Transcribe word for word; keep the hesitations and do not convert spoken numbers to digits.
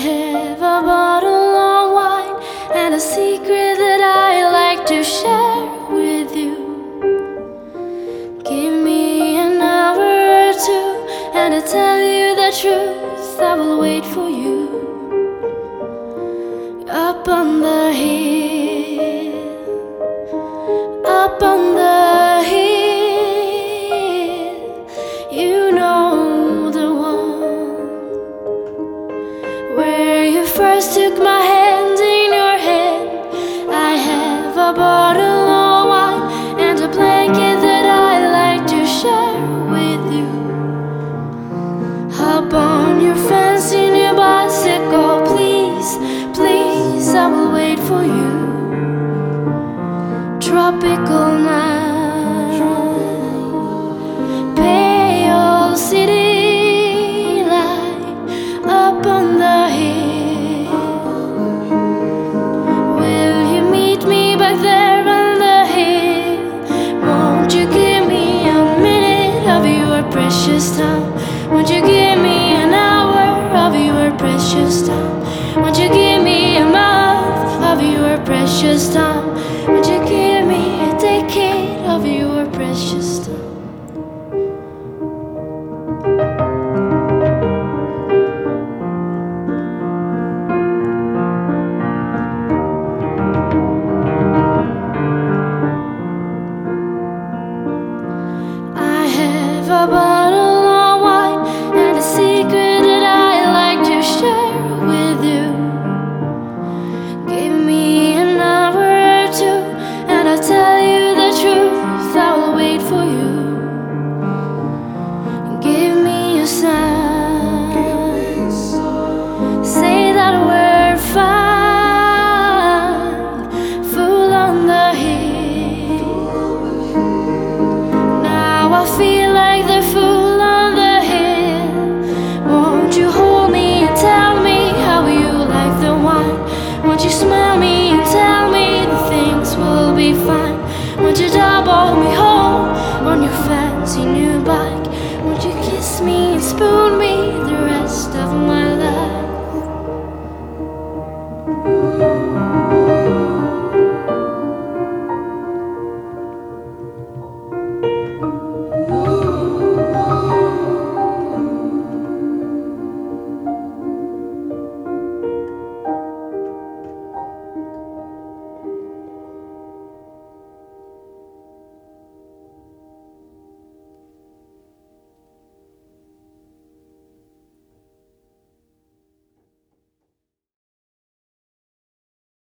have a bottle of wine and a secret that I like to share with you. Give me an hour or two and I'll tell you the truth. I will wait for you up on the hill, up on the hill. You know the one where you first took my hand.